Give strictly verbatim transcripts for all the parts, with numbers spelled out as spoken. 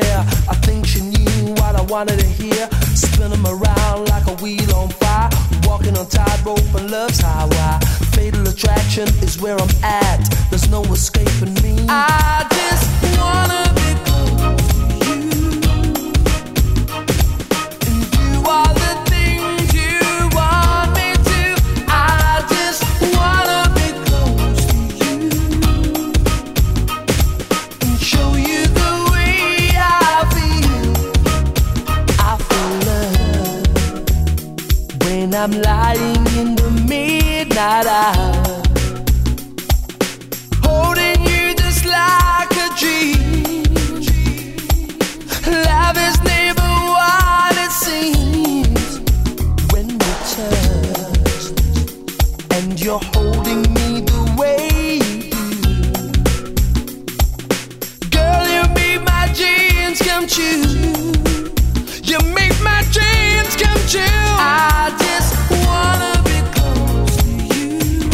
clear. I think she knew what I wanted to hear. Spin 'em around like a wheel on fire. Walking on tightrope and love's highway. Fatal attraction is where I'm at. There's no escaping me. I just wanna be close to you and do all the things you want me to. I just wanna be close to you and show you the way I feel. I feel love when I'm lying in the midnight hour, holding you just like a dream. Love is never what it seems when we touch, and you're holding me the way you do. Girl, you make my dreams come true. You make my dreams come true. I just wanna be close to you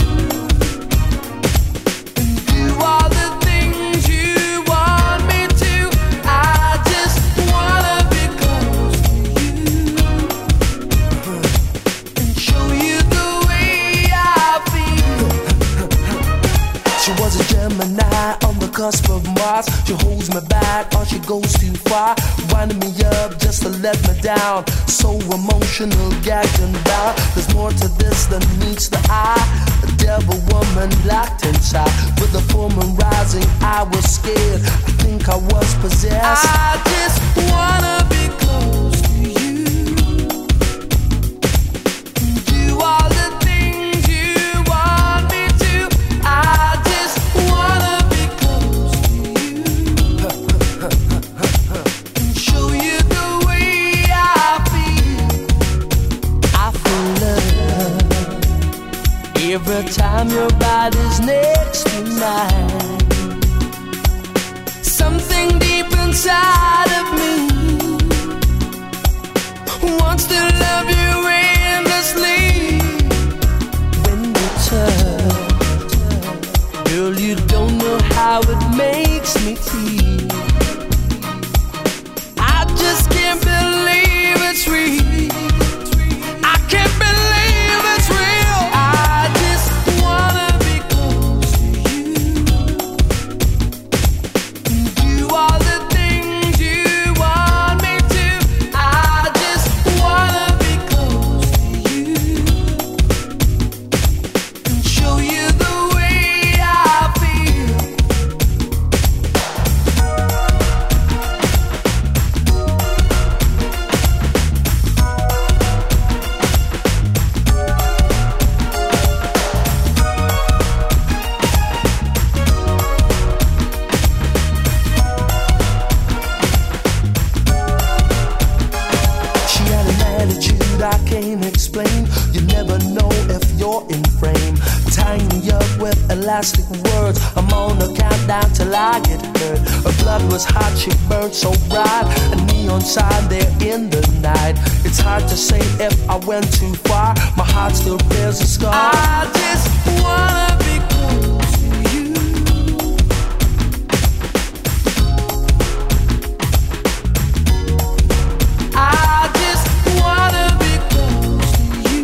and do all the things you want me to. I just wanna be close to you and show you the way I feel. She was a Gemini on the cusp of Mars. She holds me back or she goes too far, winding me up just to let me down. So emotional, gagged and bound. There's more to this than meets the eye. A devil woman locked inside. With the full moon rising, I was scared. I think I was possessed. I just wanna be close to you and do all the things you want me to. I just wanna be close to you and show you the way I feel. I feel love every time your body's next to mine. Something deep inside of me wants to love you endlessly. When we touch, girl, you don't know how it makes me feel. I just can't believe it's real. I can't believe it's real. I just wanna be close to you and do all the things you want me to. I just wanna be close to you and show you the way I feel. She had an attitude I can't explain. You never know if you're in frame. Tying me up with elastic words. I'm on a countdown till I get hurt. Her blood was hot, she burned so bright. A neon sign there in the night. It's hard to say if I went too far. My heart still bears a scar. I just wanna be close to you. I just wanna be close to you.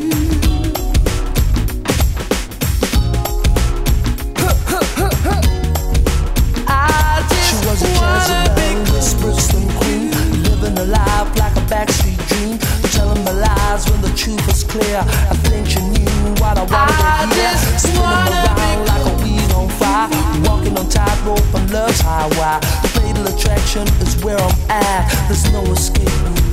I just she was a Jezebel, Brixton queen, living a life like a backstreet dream, telling my lies when the truth was clear. I think she knew what I wanted to hear. Spinning around like a wheel on fire, walking on tightrope on love's highway. Fatal attraction is where I'm at. There's no escaping.